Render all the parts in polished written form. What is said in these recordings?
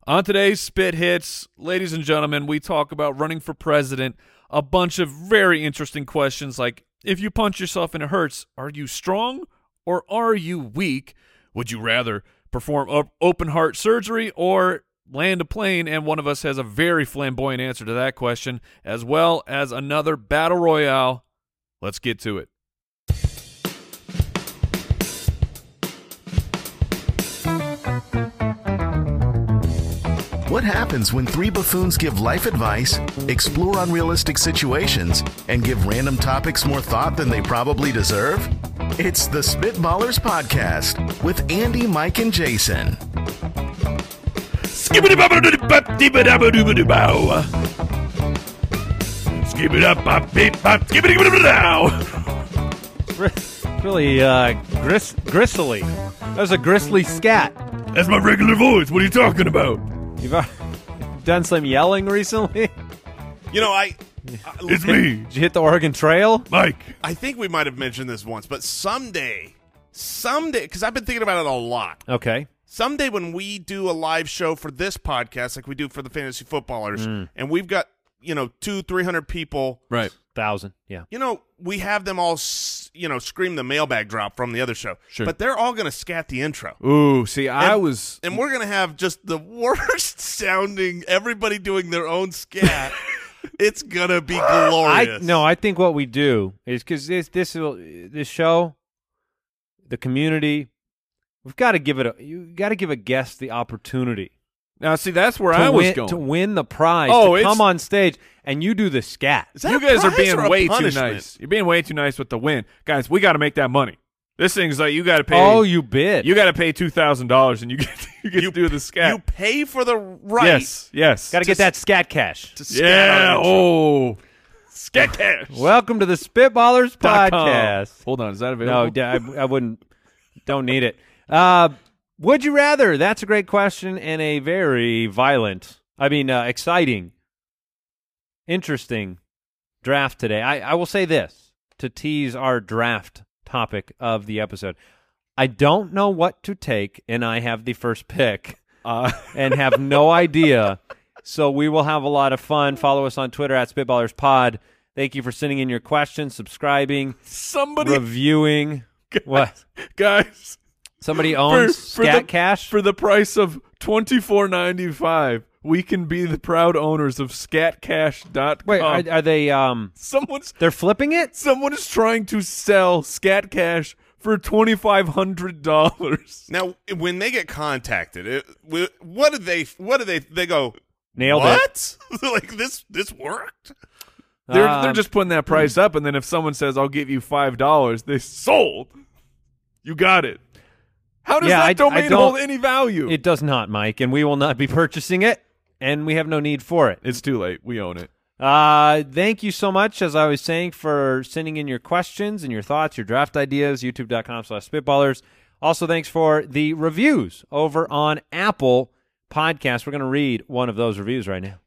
On today's Spit Hits, ladies and gentlemen, we talk about running for president, a bunch of very interesting questions like, if you punch yourself and it hurts, are you strong or are you weak? Would you rather perform open heart surgery or land a plane? And one of us has a very flamboyant answer to that question, as well as another battle royale. Let's get to it. What happens when three buffoons give life advice, explore unrealistic situations, and give random topics more thought than they probably deserve? It's the Spitballers Podcast with Andy, Mike, and Jason. Really gristly. That was a gristly scat. That's my regular voice. What are you talking about? You've done some yelling recently? You know, It's me, Did you hit the Oregon Trail? Mike. I think we might have mentioned this once, but someday, because I've been thinking about it a lot. Okay. Someday when we do a live show for this podcast, like we do for the Fantasy Footballers, and we've got, 200-300 people. Right. 1,000, yeah. We have them all, scream the mailbag drop from the other show. Sure. But they're all going to scat the intro. Ooh, see, And we're going to have just the worst sounding, everybody doing their own scat. It's going to be glorious. I think what we do is, because this show, the community, we've got to give a guest the opportunity. Now, see, that's where I was going. To win the prize, to come on stage, and you do the scat. Is that You a guys are prize being or a way too punishment? nice. You're being way too nice with the win. Guys, we got to make that money. This thing's like you got to pay. Oh, you bid. You got to pay $2,000 and you get to do the scat. You pay for the right. Yes. Got to get that scat cash. to scat Yeah. on intro. Oh. Scat cash. Welcome to the Spitballers .com. Podcast. Hold on. Is that available? No, I wouldn't. Don't need it. Would you rather? That's a great question and a very exciting, interesting draft today. I will say this to tease our draft topic of the episode. I don't know what to take, and I have the first pick and have no idea. So we will have a lot of fun. Follow us on Twitter at SpitballersPod. Thank you for sending in your questions, subscribing, reviewing. What? Guys. Somebody owns Scat Cash? For the price of $24.95, we can be the proud owners of scatcash.com. Wait, are they they're flipping it? Someone is trying to sell Scat Cash for $2,500. Now, when they get contacted, what do they go? Nailed what? Like this worked? They're just putting that price up, and then if someone says, I'll give you $5, they sold. You got it. How does that domain hold any value? It does not, Mike, and we will not be purchasing it, and we have no need for it. It's too late. We own it. Thank you so much, as I was saying, for sending in your questions and your thoughts, your draft ideas, youtube.com/spitballers. Also, thanks for the reviews over on Apple Podcasts. We're going to read one of those reviews right now.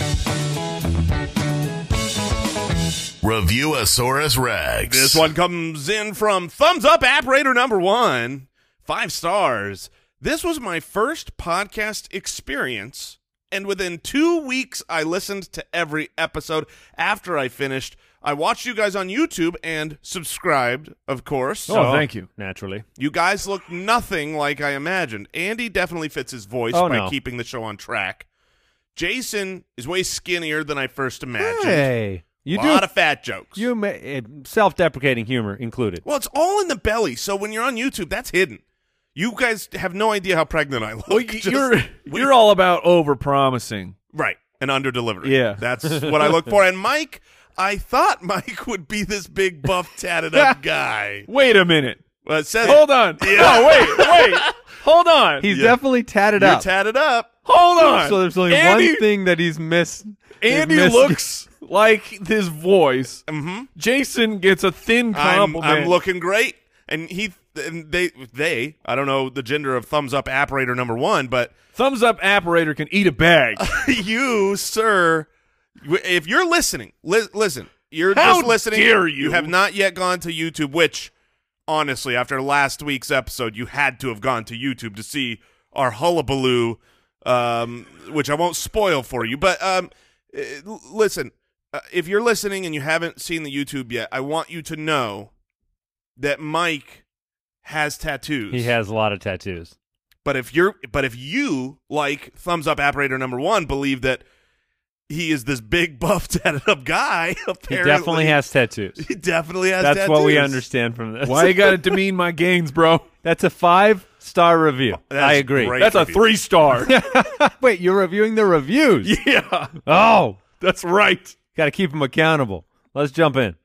Reviewasaurus Rex. This one comes in from Thumbs Up App Raider number 1. 5 stars. This was my first podcast experience, and within 2 weeks, I listened to every episode. After I finished, I watched you guys on YouTube and subscribed, of course. Oh, thank you. Naturally. You guys look nothing like I imagined. Andy definitely fits his voice by keeping the show on track. Jason is way skinnier than I first imagined. Hey. A lot of fat jokes. Self-deprecating humor included. Well, it's all in the belly, so when you're on YouTube, that's hidden. You guys have no idea how pregnant I look. Well, you're all about over-promising. Right, and under-delivering. Yeah. That's what I look for. And Mike, I thought Mike would be this big, buff, tatted-up guy. Wait a minute. Well, it says Hold on. Yeah. No, wait. Hold on. He's definitely tatted You're up. tatted up. Hold on. So there's only one thing that he's missed. Andy looks like his voice. Mm-hmm. Jason gets a thin compliment. I'm looking great. And they, I don't know the gender of Thumbs Up Apparator number 1, but Thumbs Up Apparator can eat a bag. you, sir, if you're listening, listen. You're How just listening. dare you? You have not yet gone to YouTube, which, honestly, after last week's episode, you had to have gone to YouTube to see our hullabaloo which I won't spoil for you. But listen, if you're listening and you haven't seen the YouTube yet, I want you to know that Mike has tattoos. He has a lot of tattoos. But if you, like Thumbs Up Operator number 1, believe that he is this big, buff, tatted up guy, apparently. He definitely has tattoos. He definitely has That's tattoos. what we understand from this. Why you got to demean my gains, bro? That's a 5-star review. That's I agree. great. That's a review. 3-star. Wait, you're reviewing the reviews? Yeah, Oh, that's right. got to keep them accountable. Let's jump in.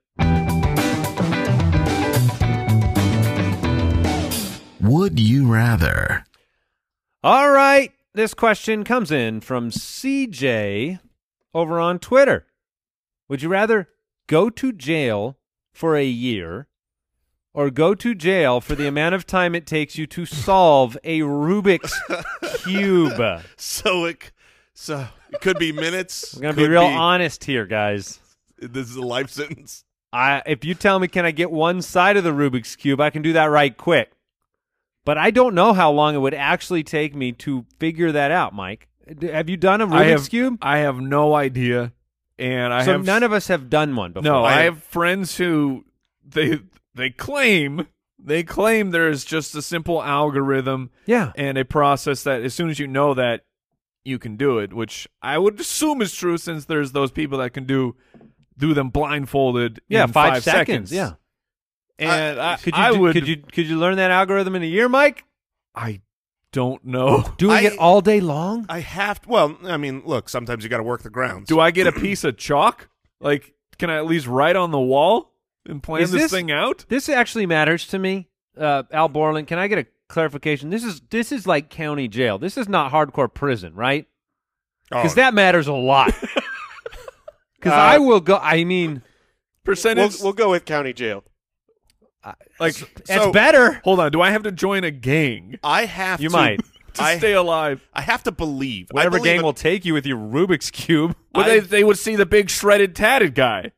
Would you rather? All right. This question comes in from CJ over on Twitter. Would you rather go to jail for a year or go to jail for the amount of time it takes you to solve a Rubik's Cube? So it could be minutes. We're going to be real honest here, guys. This is a life sentence. If you tell me, can I get one side of the Rubik's Cube, I can do that right quick. But I don't know how long it would actually take me to figure that out, Mike. Have you done a Rubik's Cube? I have no idea, and None of us have done one before. No, I have friends who they claim there's just a simple algorithm, Yeah. and a process that as soon as you know that, you can do it, which I would assume is true since there's those people that can do them blindfolded Yeah, in 5 seconds. Yeah. And Could you learn that algorithm in a year, Mike? I don't know. Doing it all day long? I have to. Well, I mean, look, sometimes you got to work the grounds. Do I get a piece of chalk? Like, can I at least write on the wall and plan this thing out? This actually matters to me. Al Borland, can I get a clarification? This is like county jail. This is not hardcore prison, right? Because that matters a lot. Because I will go. I mean, Percentage. We'll go with county jail. like, that's better. hold on. Do I have to join a gang I have You to. might. to stay alive? I have to believe. Whatever I believe gang will take you with your Rubik's Cube. But they would see the big shredded tatted guy.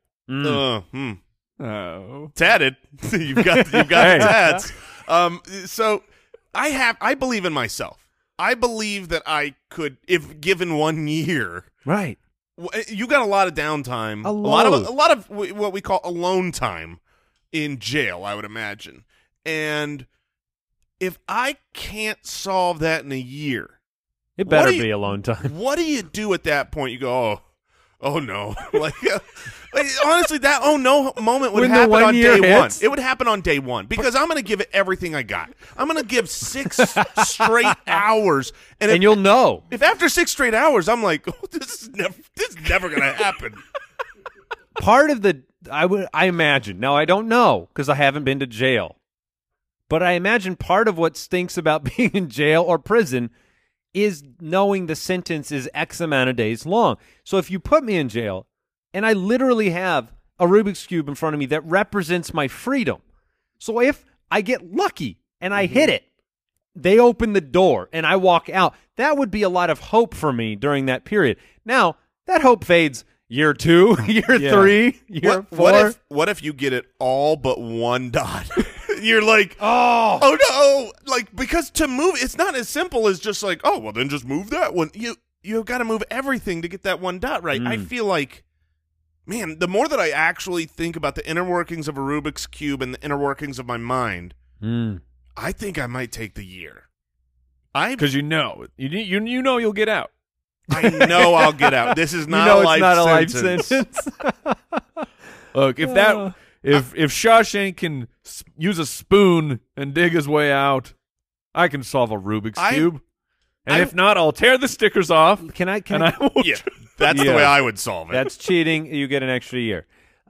Mm. Tatted. you've got the tats. So I believe in myself. I believe that I could, if given 1 year. Right. You got a lot of downtime. A lot of what we call alone time in jail, I would imagine. And if I can't solve that in a year, It better be alone time. what do you do at that point? You go, oh no. like honestly, that oh no moment would When the happen 1 on year day one. hits? It would happen on day one because I'm going to give it everything I got. I'm going to give 6 straight hours, And you'll know. if after 6 straight hours I'm like, oh, this is never going to happen. Part of I imagine. Now, I don't know because I haven't been to jail. But I imagine part of what stinks about being in jail or prison is knowing the sentence is X amount of days long. So if you put me in jail and I literally have a Rubik's Cube in front of me that represents my freedom. So if I get lucky and I hit it, they open the door and I walk out. That would be a lot of hope for me during that period. Now, that hope fades year 2, year 3, year 4. What if you get it all but 1 dot? You're like, oh no, like, because to move, it's not as simple as just like, oh, well, then just move that one. You've got to move everything to get that 1 dot right. I feel like, man, the more that I actually think about the inner workings of a Rubik's Cube and the inner workings of my mind, I think I might take the year. Because you know you'll get out. I know I'll get out. This is not it's a life not a life sentence. sentence. Look, if Shawshank can use a spoon and dig his way out, I can solve a Rubik's Cube. And if not, I'll tear the stickers off. Can I won't. Yeah, that's the way I would solve it. That's cheating. You get an extra year.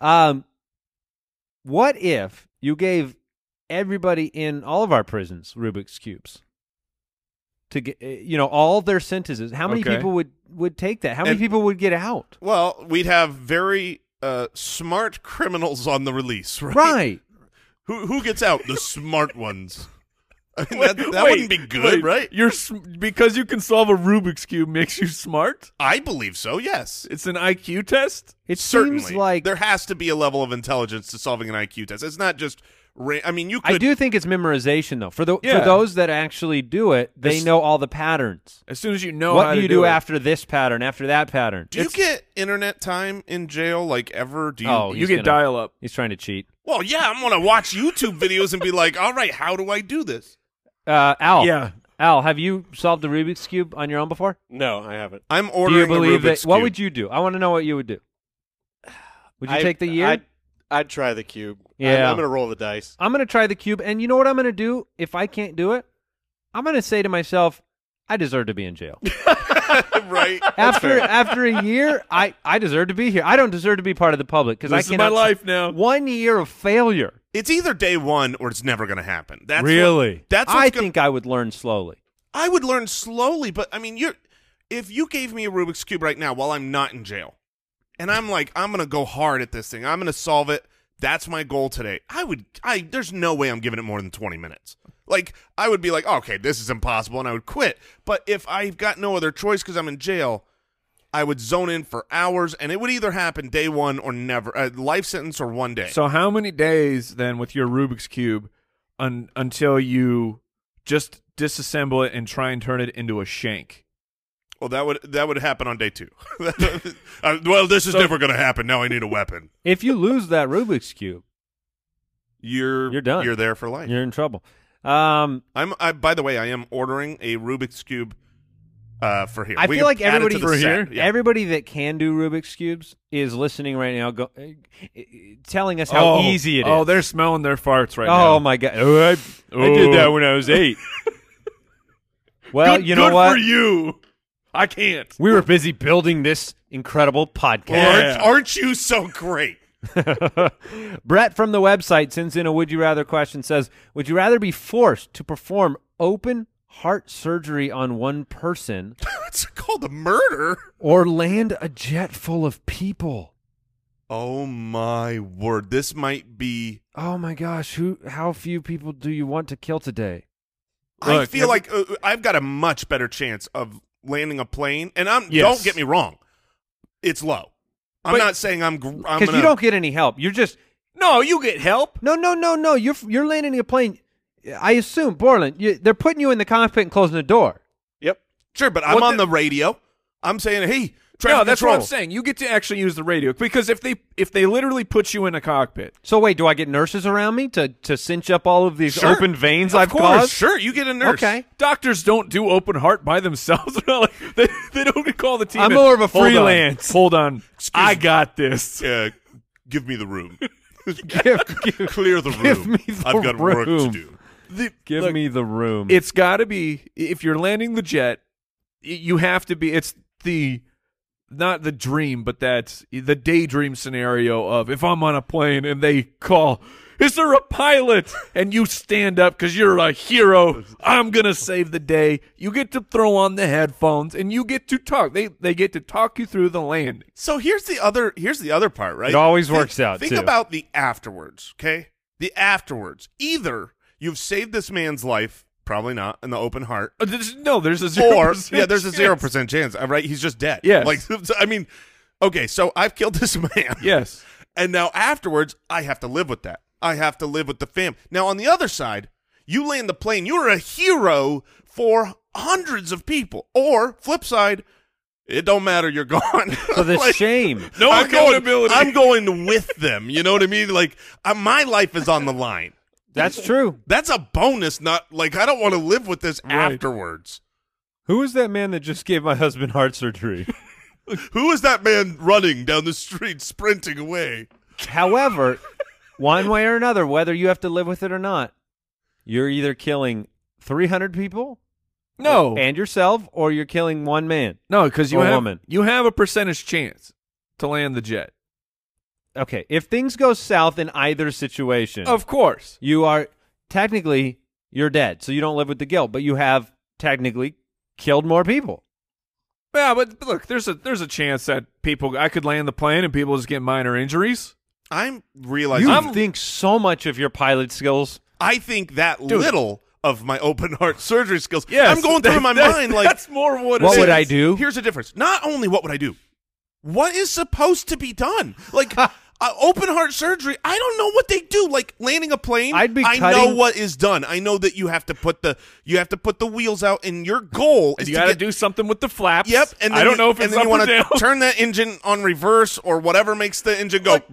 What if you gave everybody in all of our prisons Rubik's Cubes? To get, all their sentences. How many people would take that? How many people would get out? Well, we'd have very smart criminals on the release, right? Right. Who gets out? The smart ones. I mean, that wouldn't be good, right? Because you can solve a Rubik's Cube makes you smart? I believe so, yes. It's an IQ test? It Certainly. seems like there has to be a level of intelligence to solving an IQ test. It's not just I mean, you could. I do think it's memorization, though. For those that actually do it, they know all the patterns. As soon as you know what how do to you do after this pattern, after that pattern? Do you get internet time in jail, like, ever? Do you? Oh, you get dial-up. He's trying to cheat. Well, yeah, I'm going to watch YouTube videos and be like, all right, how do I do this? Al. Yeah. Al, have you solved the Rubik's Cube on your own before? No, I haven't. I'm Do ordering you believe a Rubik's that? What Cube. would you do? I want to know what you would do. Would you take the year? I'd try the cube. Yeah. I'm going to roll the dice. I'm going to try the cube, and you know what I'm going to do if I can't do it? I'm going to say to myself, I deserve to be in jail. Right. After a year, I deserve to be here. I don't deserve to be part of the public because I This is cannot. my life now. 1 year of failure. It's either day one or it's never going to happen. That's Really? That's I what's think I would learn slowly. I would learn slowly, but I mean, if you gave me a Rubik's Cube right now while I'm not in jail, and I'm like, I'm going to go hard at this thing, I'm going to solve it, that's my goal today, there's no way I'm giving it more than 20 minutes. Like, I would be like, okay, this is impossible, and I would quit. But if I've got no other choice because I'm in jail, I would zone in for hours, and it would either happen day one or never, life sentence or 1 day. So how many days then with your Rubik's Cube until you just disassemble it and try and turn it into a shank? Well, that would happen on day two. Well, this is never going to happen. Now I need a weapon. If you lose that Rubik's Cube, You're done. You're there for life. you're in trouble. By the way, I am ordering a Rubik's Cube for here. I We feel can like add it everybody to the set. Yeah. everybody that can do Rubik's Cubes is listening right now, telling us how easy it is. Oh, they're smelling their farts right now. Oh my God! I did that when I was 8. Well, Good, you know good what? for you. I can't. We were busy building this incredible podcast. Yeah. Aren't you so great? Brett from the website sends in a would you rather question, says, would you rather be forced to perform open heart surgery on one person It's called a murder. or land a jet full of people? Oh my word! This might be. Oh my gosh, how few people do you want to kill today? I Look, feel like I've got a much better chance of landing a plane, and Yes. don't get me wrong, it's low. I'm But- not saying I'm Because you don't get any help. You're just No, you get help. no. You're landing a plane. I assume, Borland, they're putting you in the cockpit and closing the door. Yep. Sure, but I'm What on the radio. I'm saying, hey, traffic No, that's control. what I'm saying. You get to actually use the radio because if they literally put you in a cockpit, So wait, do I get nurses around me to cinch up all of these Sure. open veins Of I've course, caused? sure, you get a nurse. Okay. doctors don't do open heart by themselves. They're not like, they don't call the team. I'm in, more of a "Hold on, freelance." Hold on, I got this. Yeah, give me the room. Give- Clear the room. Give me the I've got work to room. do. Give Look, me the room. It's got to be if you're landing the jet, you have to be. It's not the dream, but that's the daydream scenario of if I'm on a plane and they call, is there a pilot? And you stand up because you're a hero. I'm gonna save the day. You get to throw on the headphones and you get to talk. They get to talk you through the landing. So here's the other part, right? It always works out, Think too. about the afterwards, okay? The afterwards. Either you've saved this man's life, probably not, in the open heart, There's a 0% or there's a chance. 0% chance, right? He's just dead. Yes. Like, I mean, okay, so I've killed this man. Yes. And now afterwards, I have to live with that. I have to live with the fam. Now, on the other side, you land the plane. You're a hero for hundreds of people. Or, flip side, it don't matter. You're gone. so the Like, shame. No accountability. I'm going with them. You know what I mean? Like, my life is on the line. That's true. That's a bonus, not like I don't want to live with this Right. afterwards. Who is that man that just gave my husband heart surgery? Who is that man running down the street, sprinting away? However, one way or another, whether you have to live with it or not, you're either killing 300 people No. and yourself, or you're killing one man. No, because Or woman. you have a percentage chance to land the jet. Okay, if things go south in either situation, Of course. you are technically you're dead, so you don't live with the guilt, but you have technically killed more people. Yeah, but look, there's a chance that I could land the plane and people just get minor injuries. I'm realizing You think so much of your pilot skills. I think that Dude. little of my open heart surgery skills. Yes, I'm going through my mind like, that's more what it What is. would I do? here's the difference. Not only what would I do, what is supposed to be done? Like, Open heart surgery, I don't know what they do. Like landing a plane, I'd be I cutting- know what is done. I know that you have to put the wheels out, and your goal is You to got to get do something with the flaps. Yep, and then I don't know if and it's then up you or want down. to turn that engine on reverse or whatever makes the engine go.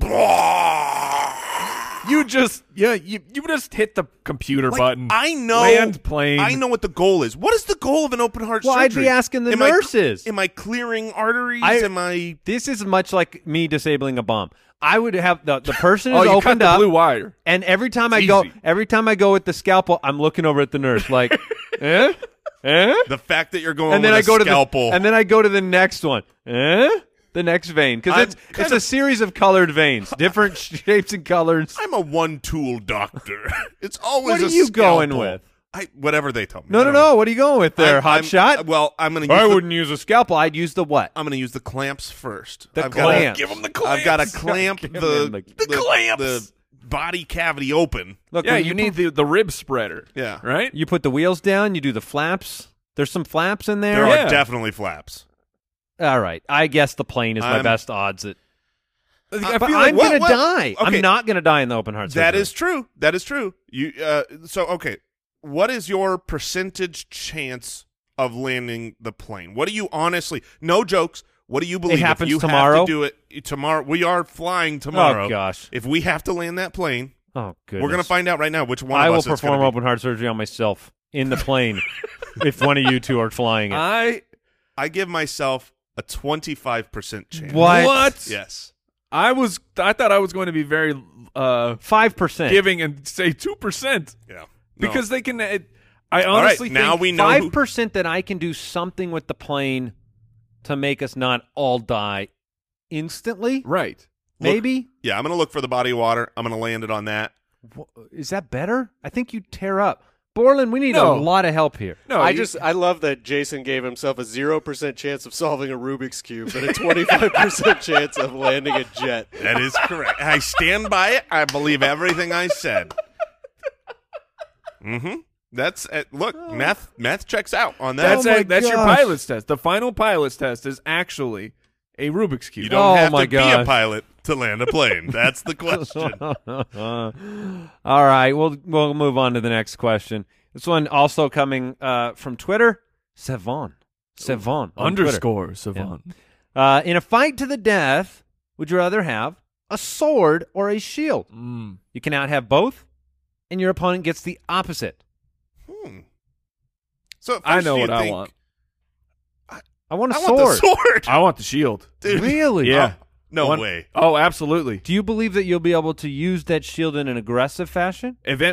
You just hit the computer button. I know. Land plane. I know what the goal is. What is the goal of an open heart Well, I'd surgery? be asking the Am nurses. Am I clearing arteries? This is much like me disabling a bomb. I would have the person Oh, is you cut opened the up, blue wire. and every time I It's go, easy. with the scalpel, I'm looking over at the nurse like, eh, eh, the fact that you're going and then with I go a scalpel. to and then I go to the next one, the next vein, because it's a series of colored veins, different shapes and colors. I'm a one-tool doctor. It's always What are a you going scalpel. with? Whatever they tell me. No. What are you going with there, hot shot? Well, I'm going to I use wouldn't use a scalpel. I'd use the what? I'm going to use the clamps first. The I've gotta- clamps. Give them the I've got to clamps. clamp Give the him the clamps. the body cavity open. Look, Yeah, when you need the rib spreader. Yeah. Right? You put the wheels down. You do the flaps. There's some flaps in there. There Yeah. are definitely flaps. All right. I guess the plane is my I'm- best odds at. I But feel I'm like gonna what- die. okay. I'm not gonna die in the open heart surgery. That is true. That is true. You okay. What is your percentage chance of landing the plane? What do you honestly? No jokes. What do you believe? happens if you tomorrow? Have to do it tomorrow. We are flying tomorrow. Oh gosh. If we have to land that plane, Oh goodness. we're going to find out right now which one I of will us it's perform gonna be. open heart surgery on myself in the plane if one of you two are flying it. I give myself a 25% chance. What? Yes. I thought I was going to be very 5%. giving and say 2% Yeah. No. because they can. I All right, honestly now think we know who- 5% that I can do something with the plane to make us not all die instantly. right. Look- Maybe. Yeah, I'm going to look for the body of water. I'm going to land it on that. Is that better? I think you tear up. Borland, we need No. a lot of help here. No, I love that Jason gave himself a 0% chance of solving a Rubik's Cube, but a 25% chance of landing a jet. That is correct. I stand by it. I believe everything I said. Mm-hmm. That's look, math checks out on that. That's your gosh. pilot's test. The final pilot's test is actually a Rubik's cube. You don't have my to be a gosh. pilot to land a plane. That's the question. All right, we'll move on to the next question. This one also coming from Twitter. Savon on Underscore Savant. Twitter. In a fight to the death, would you rather have a sword or a shield? You can out have both, and your opponent gets the opposite. So at I first know you what I think, want. I want a I sword. want the sword. I want the shield. Dude. Really? Yeah. No One- way. Oh, absolutely. Do you believe that you'll be able to use that shield in an aggressive fashion?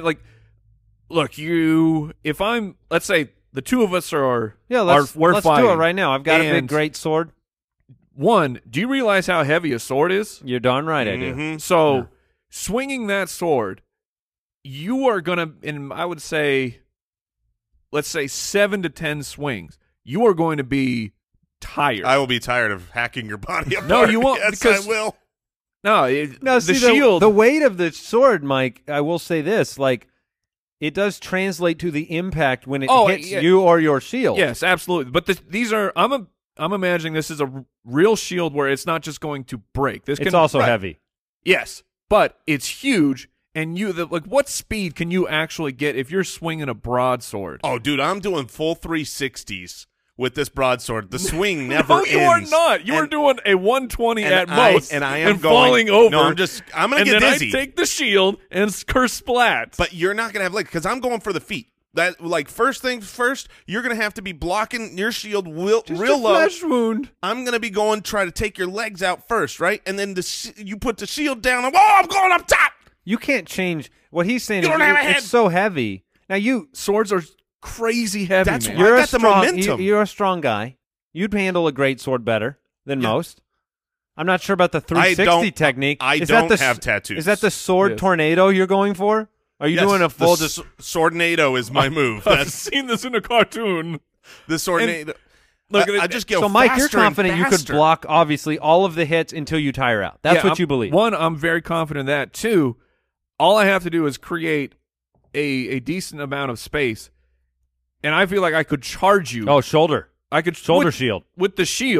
Look, if I'm, let's say the two of us we're Let's fighting. do it right now. I've got a big, And great sword. One, do you realize how heavy a sword is? You're darn right I do. Mhm. So, swinging that sword, you are going to, and I would say, let's say 7 to 10 swings, you are going to be tired. I will be tired of hacking your body apart. No, you won't, Yes, because- I will. No, No, the see, shield. The weight of the sword, Mike, I will say this, it does translate to the impact when it hits yeah. you or your shield. Yes, absolutely. But these are, I'm imagining this is a real shield where it's not just going to break. This It's can, also right. heavy. Yes, but it's huge, and what speed can you actually get if you're swinging a broadsword? Oh, dude, I'm doing full 360s with this broadsword. The swing never No, you are ends. not. You are And- doing a 120 and at I- most, and I am falling going- over. No, I'm going to and get then dizzy. I take the shield and curse splat. But you're not going to have legs because I'm going for the feet. That first things first, you're going to have to be blocking your shield real Just low. a flesh wound. I'm going to be going try to take your legs out first, right? And then you put the shield down. And, I'm going up top. You can't change what he's saying. You is don't have a head. It's so heavy. Now Swords are crazy heavy. That's man. why- you're I a got the strong. momentum. You're a strong guy. You'd handle a great sword better than most. I'm not sure about the 360 technique. I Is don't that the, have tattoos. Is that the sword Yes. tornado you're going for? Are you Yes, doing a full? the Swordnado is my move. I've That's seen this in a cartoon. the Swordnado. Look, I just go so, Mike, you're faster and confident you could faster. block obviously all of the hits until you tire out. That's Yeah, what you believe. One, I'm very confident in that. Two, all I have to do is create a decent amount of space, and I feel like I could charge you. Oh, shoulder I could shoulder with, shield. with the shield,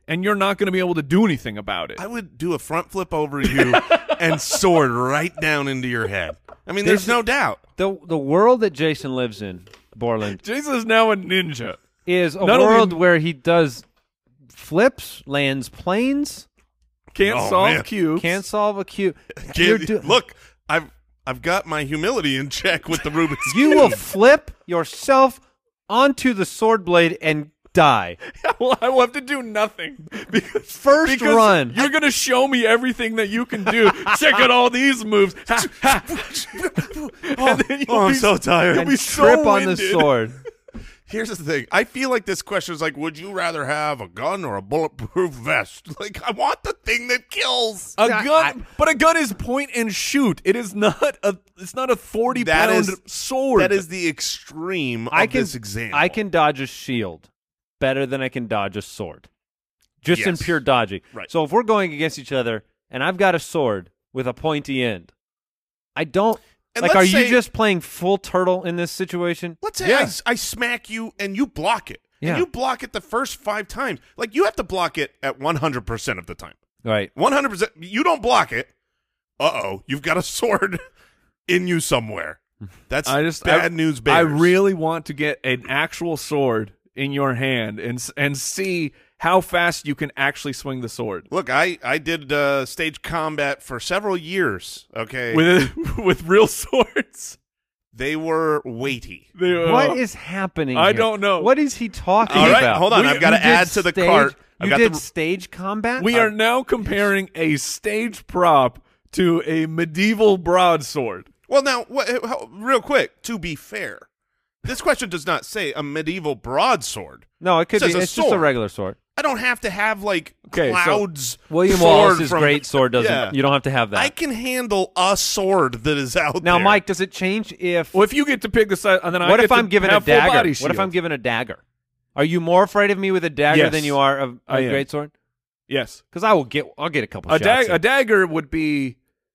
and you're not going to be able to do anything about it. I would do a front flip over you and sword right down into your head. I mean, there's no doubt. The world that Jason lives in, Borland, Jason is now a ninja. is a Not only- world where he does flips, lands planes, Can't Oh, solve man. cubes. can't solve a cube. Look, I've got my humility in check with the Rubik's You Cube. will flip yourself onto the sword blade and die. Well, I will have to do nothing because First run. You're going to show me everything that you can do. Check out all these moves. Ha, ha. And then you'll I'm be- so tired. You'll And be trip so on the winded. sword. Here's the thing. I feel like this question is like, would you rather have a gun or a bulletproof vest? Like, I want the thing that kills. A gun, but a gun is point and shoot. It is not a. It's not a 40-pound sword. That is the extreme of this example. I can dodge a shield better than I can dodge a sword. Just in Yes. pure dodging. Right. So if we're going against each other and I've got a sword with a pointy end, I don't And like. let's Are you say- just playing full turtle in this situation? Let's say Yeah. I smack you and you block it. Yeah. And you block it the first 5 times. Like, you have to block it at 100% of the time. Right. 100%. You don't block it. Uh-oh. You've got a sword in you somewhere. That's bad news bears. I really want to get an actual sword in your hand and see how fast you can actually swing the sword Look, I did stage combat for several years, okay? with real swords. They were weighty. What is happening? I here? don't know. What is he talking All right, about? hold on. We- I've got to You did add to the stage- cart. I've You got did the, stage combat? We are now comparing a stage prop to a medieval broadsword. well, now, real quick, to be fair, this question does not say a medieval broadsword. No, it could Says be. a It's just a sword. regular sword. I don't have to have, like, Okay, so Cloud's William sword Wallace's from- great sword doesn't. Yeah. You don't have to have that. I can handle a sword that is out Now, there. Mike, does it change if? Well, if you get to pick the side, and then I What get if I'm to given a have full dagger? body What if I'm shield. given a dagger? Are you more afraid of me with a dagger Yes, than you are of I a am. great sword? Yes, Because I'll get a couple a shots. in. dagger would be.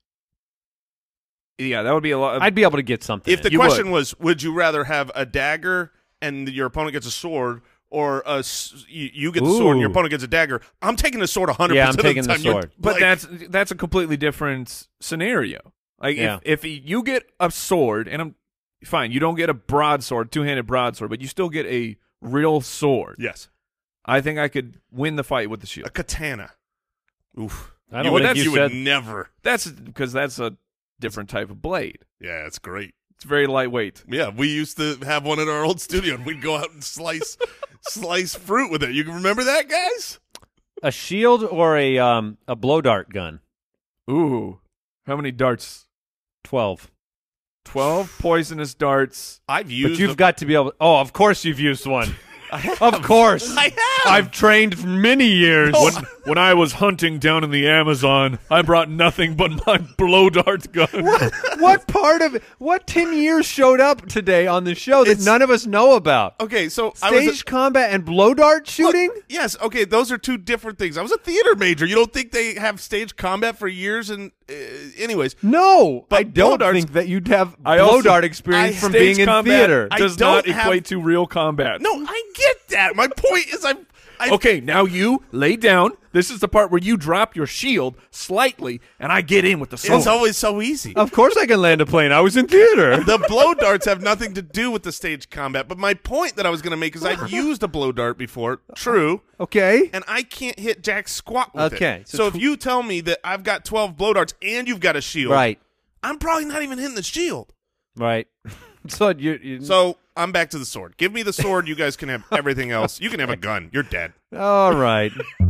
Yeah, that would be a lot. I'd be able to get something. If the in. You question was, would you rather have a dagger and your opponent gets a sword, or you get the sword and your Ooh. opponent gets a dagger, I'm taking the sword 100% Yeah, I'm of the taking the time. You're- sword. But like, that's a completely different scenario. Like Yeah. if you get a sword, and I'm fine, you don't get a broadsword, two-handed broadsword, but you still get a real sword. yes, I think I could win the fight with the a shield. katana. Oof. I don't would, think you you would said- never. That's because that's a different type of blade. Yeah, it's great. It's very lightweight. Yeah, we used to have one in our old studio, and we'd go out and slice fruit with it. You can remember that, guys? a shield or a blow dart gun. Ooh, how many darts? 12. 12 poisonous darts. I've But used. you've got to be able. Oh, of course you've used one. Of course. I have. I've trained for many years. When I was hunting down in the Amazon, I brought nothing but my blow dart gun. What part of it? What 10 years showed up today on the show that It's- none of us know about? Okay, so I was. Stage combat and blow dart shooting? Look, yes, okay, those are two different things. I was a theater major. You don't think they have stage combat for years? And anyways, No, But I don't blow darts- think that you'd have I blow also- dart experience from Stage being in combat theater. does don't not have- equate to real combat. no, I get that. My point is, I Okay, now you lay down. This is the part where you drop your shield slightly, and I get in with the sword. it's always so easy. Of course I can land a plane. I was in theater. The blow darts have nothing to do with the stage combat. But my point that I was going to make is I've used a blow dart before. True. Okay. And I can't hit jack squat with Okay, it. so So if you tell me that I've got 12 blow darts and you've got a shield, Right. I'm probably not even hitting the shield. Right. So you So I'm back to the sword. Give me the sword. You guys can have everything else. You can have a gun. You're dead. all right.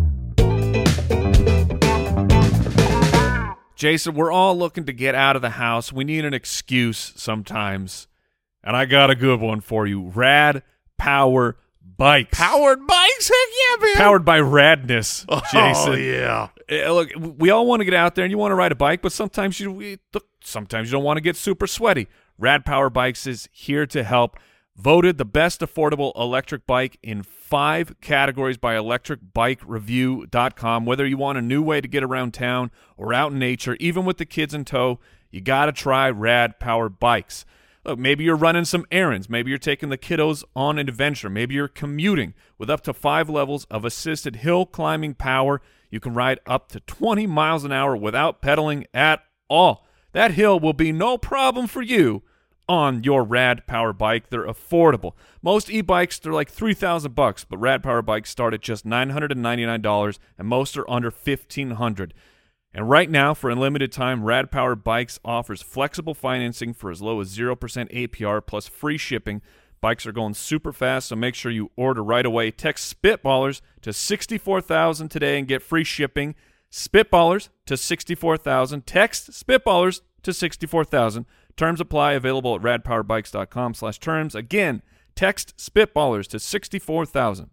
Jason, we're all looking to get out of the house. We need an excuse sometimes. And I got a good one for you. Rad Power Bikes. Powered bikes? Heck yeah, man. Powered by radness, Jason. Oh, yeah. Look, we all want to get out there and you want to ride a bike, but sometimes you don't want to get super sweaty. Rad Power Bikes is here to help. Voted the best affordable electric bike in 5 categories by electricbikereview.com. Whether you want a new way to get around town or out in nature, even with the kids in tow, you got to try Rad Power Bikes. Look, maybe you're running some errands. Maybe you're taking the kiddos on an adventure. Maybe you're commuting. With up to 5 levels of assisted hill climbing power, you can ride up to 20 miles an hour without pedaling at all. That hill will be no problem for you on your Rad Power bike. They're affordable. Most e-bikes, they're like $3,000, but Rad Power bikes start at just $999, and most are under $1,500. And right now, for a limited time, Rad Power Bikes offers flexible financing for as low as 0% APR plus free shipping. Bikes are going super fast, so make sure you order right away. Text Spitballers to 64,000 today and get free shipping. Spitballers to 64,000. Text Spitballers to 64,000. Terms apply. Available at radpowerbikes.com/terms. Again, text Spitballers to 64,000.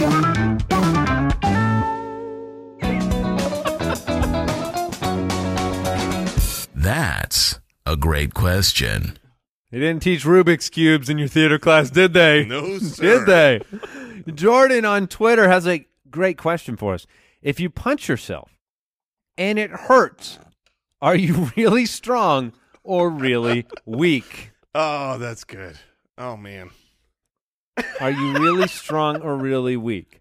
That's a great question. They didn't teach Rubik's Cubes in your theater class, did they? No, sir. Did they? Jordan on Twitter has a great question for us. If you punch yourself and it hurts, are you really strong or really weak? Oh, that's good. Oh, man. Are you really strong or really weak?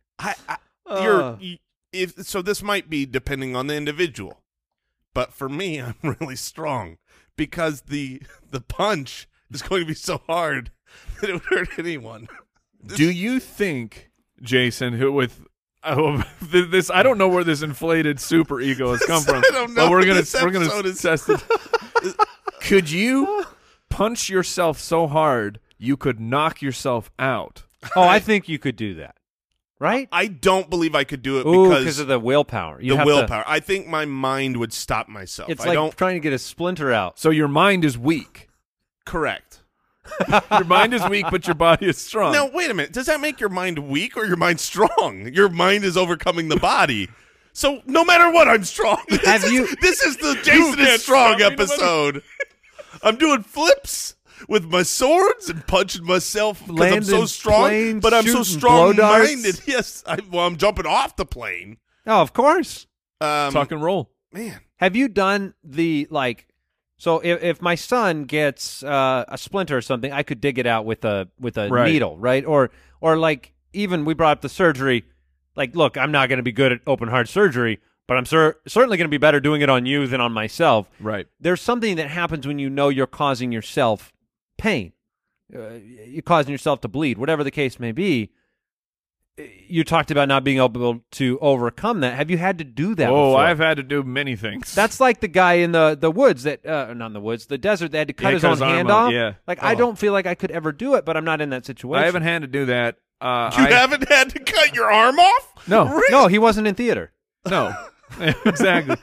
So this might be depending on the individual, but for me, I'm really strong because the punch is going to be so hard that it would hurt anyone. Do you think, Jason, who with this, I don't know where this inflated super ego has come from. I don't know. But we're gonna This test it. Could you punch yourself so hard you could knock yourself out? Oh, I think you could do that, right? I don't believe I could do it because of the willpower. The willpower. I think my mind would stop myself. It's like trying to get a splinter out. So your mind is weak. Correct. Your mind is weak, but your body is strong. Now, wait a minute. Does that make your mind weak or your mind strong? Your mind is overcoming the body. So no matter what, I'm strong. This is the Jason is Strong episode. I'm doing flips with my swords and punching myself because I'm so strong, but I'm so strong-minded. Yes, I'm jumping off the plane. Oh, of course. Tuck and roll. Man. Have you done the, like, so if my son gets a splinter or something, I could dig it out with a right. needle, right? Or like, even we brought up the surgery. Like, look, I'm not going to be good at open heart surgery, but I'm certainly going to be better doing it on you than on myself. Right. There's something that happens when you know you're causing yourself pain. You're causing yourself to bleed, whatever the case may be. You talked about not being able to overcome that. Have you had to do that before? I've had to do many things. That's like the guy in the woods that not in the woods, the desert that had to cut his own hand off. Yeah. Like, I don't feel like I could ever do it, but I'm not in that situation. I haven't had to do that. You haven't had to cut your arm off? No. Really? No, he wasn't in theater. No. Exactly.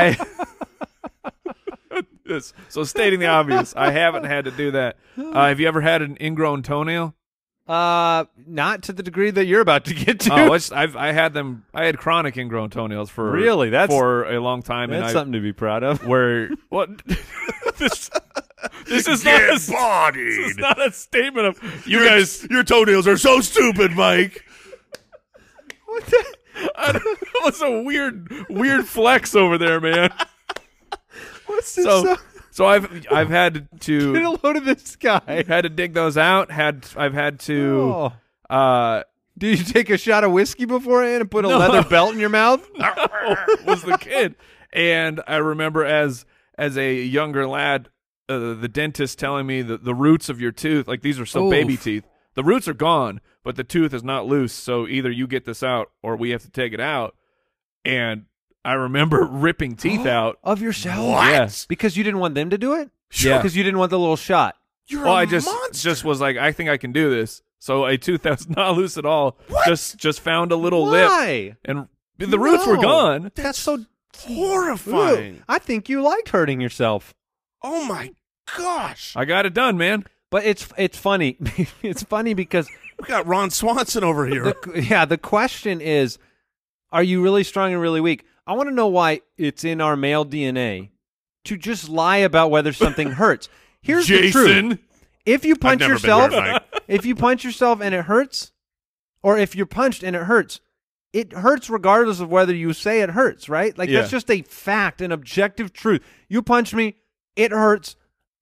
So stating the obvious, I haven't had to do that. Have you ever had an ingrown toenail? Not to the degree that you're about to get to. Oh, I had them. I had chronic ingrown toenails for for a long time. That's something to be proud of. Where what? This is not this is not a statement of you guys. Your toenails are so stupid, Mike. What the? That was a weird flex over there, man. What's this? So I've had to get a load of this guy. Had to dig those out. I've had to. Did you take a shot of whiskey beforehand and put a leather belt in your mouth? Was the kid. And I remember as a younger lad, the dentist telling me the roots of your tooth, like these are still baby teeth. The roots are gone, but the tooth is not loose. So either you get this out or we have to take it out. And I remember ripping teeth out of yourself. What? Yes, because you didn't want them to do it. Yeah, because you didn't want the little shot. I just was like, I think I can do this. So a tooth that's not loose at all. What? Just found a little lip, and the roots were gone. That's so horrifying. I think you liked hurting yourself. Oh my gosh! I got it done, man. But it's funny. It's funny because we got Ron Swanson over here. The question is, are you really strong and really weak? I want to know why it's in our male DNA to just lie about whether something hurts. Here's Jason. the truth. If you punch yourself, if you punch yourself and it hurts, or if you're punched and it hurts regardless of whether you say it hurts, right? Like that's just a fact, an objective truth. You punch me, it hurts.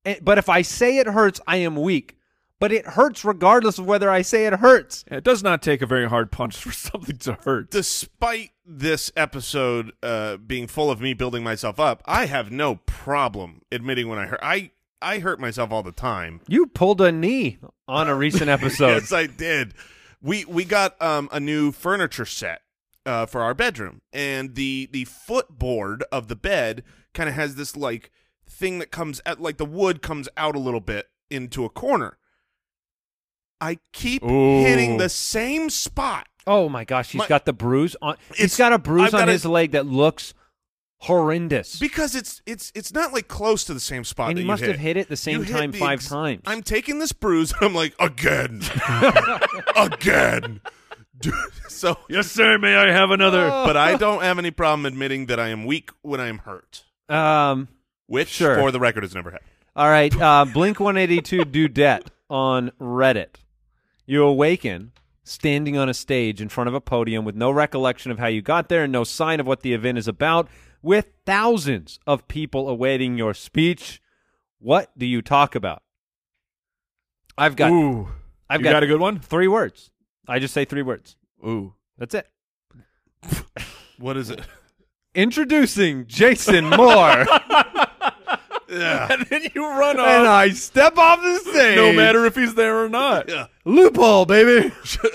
But if I say it hurts, I am weak. But it hurts regardless of whether I say it hurts. It does not take a very hard punch for something to hurt. Despite this episode being full of me building myself up, I have no problem admitting when I hurt. I hurt myself all the time. You pulled a knee on a recent episode. Yes, I did. We got a new furniture set for our bedroom, and the footboard of the bed kind of has this like thing that comes at like the wood comes out a little bit into a corner. I keep hitting the same spot. Oh my gosh, he's got the bruise on. He's got a bruise on his leg that looks horrendous. Because it's not like close to the same spot. And that he you must hit. have hit it the same time 5 times. I'm taking this bruise and I'm like, again. Again. Dude, so Yes, sir. May I have another? but I don't have any problem admitting that I am weak when I am hurt. Which Sure. for the record has never happened. All right, Blink 182 Dudette on Reddit. You awaken standing on a stage in front of a podium with no recollection of how you got there and no sign of what the event is about, with thousands of people awaiting your speech. What do you talk about? I've got You got a good one? 3 words. I just say 3 words. Ooh. That's it. What is it? Introducing Jason Moore. And then you run off, And I step off the stage. no matter if he's there or not. Yeah. Loophole, baby.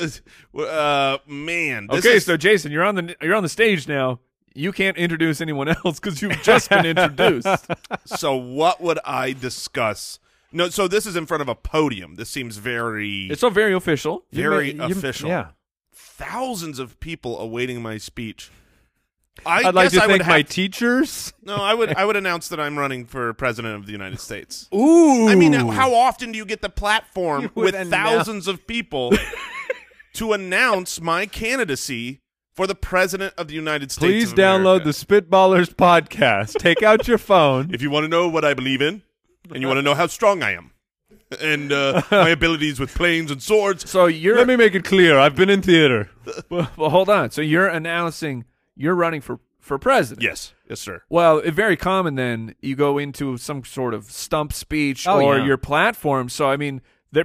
Man. This Okay, is, so Jason, you're on the stage now. You can't introduce anyone else because you've just been introduced. so what would I discuss? No, so this is in front of a podium. This seems very, It's all very official. very official. Yeah. Thousands of people awaiting my speech. I I'd like guess to I would thank my have teachers. No, I would announce that I'm running for president of the United States. Ooh. I mean, how often do you get the platform You would with announce- thousands of people to announce my candidacy for the president of the United States? Please of download America? the Spitballers podcast. Take out your phone. If you want to know what I believe in, and you want to know how strong I am, and my abilities with planes and swords, So you're Let me make it clear. I've been in theater. well, hold on. So you're announcing you're running for president. yes, sir. Well, it's very common then you go into some sort of stump speech Oh, or yeah. your platform. So I mean,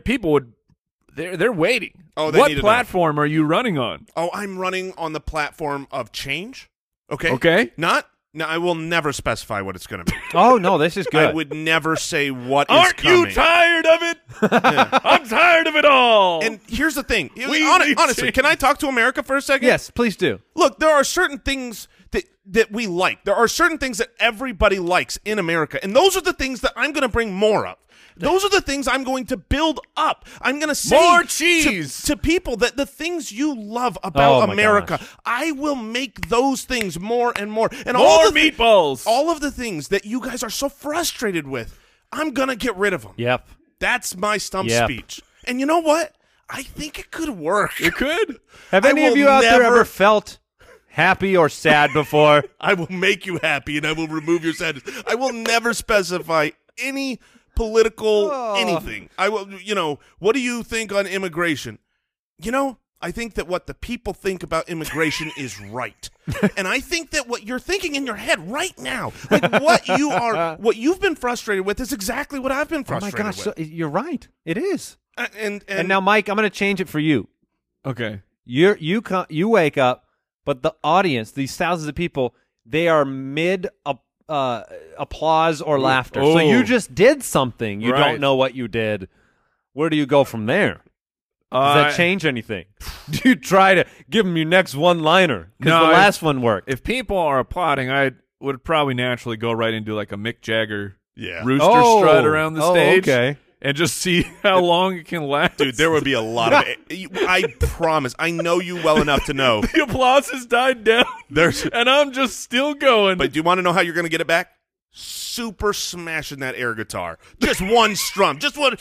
they're waiting. Oh, they what need to know. platform are you running on? Oh, I'm running on the platform of change. Okay. Okay. No, I will never specify what it's going to be. Oh, no, this is good. I would never say what is Aren't coming. you tired of it? I'm tired of it all. And here's the thing. We Honestly, need can I talk to America for a second? Yes, please do. Look, there are certain things that we like. There are certain things that everybody likes in America, and those are the things that I'm going to bring more of. Those are the things I'm going to build up. I'm going to say More cheese. to people that the things you love about Oh, my America, gosh. I will make those things more and more. And More all the meatballs. all of the things that you guys are so frustrated with, I'm going to get rid of them. Yep. That's my stump Yep. speech. And you know what? I think it could work. It could. Have I any of will you out there never- ever felt happy or sad before? I will make you happy and I will remove your sadness. I will never specify any political anything. I will, what do you think on immigration? I think that what the people think about immigration is right. And I think that what you're thinking in your head right now, like what you've been frustrated with is exactly what I've been Oh, my frustrated gosh. with. So, you're right. It is. And And now, Mike, I'm going to change it for you. Okay. You wake up, but the audience, these thousands of people, they are mid applause or laughter. So Oh. you just did something. You Right. don't know what you did. Where do you go from there? Does that change anything? Do you try to give them your next one-liner? Because No, the last one worked. If people are applauding, I would probably naturally go right into like a Mick Jagger Yeah. rooster Oh. strut around the Oh, stage. okay. And just see how long it can last. Dude, there would be a lot of I promise. I know you well enough to know. The applause has died down. And I'm just still going. But do you want to know how you're going to get it back? Super smashing that air guitar. Just one strum. Just one.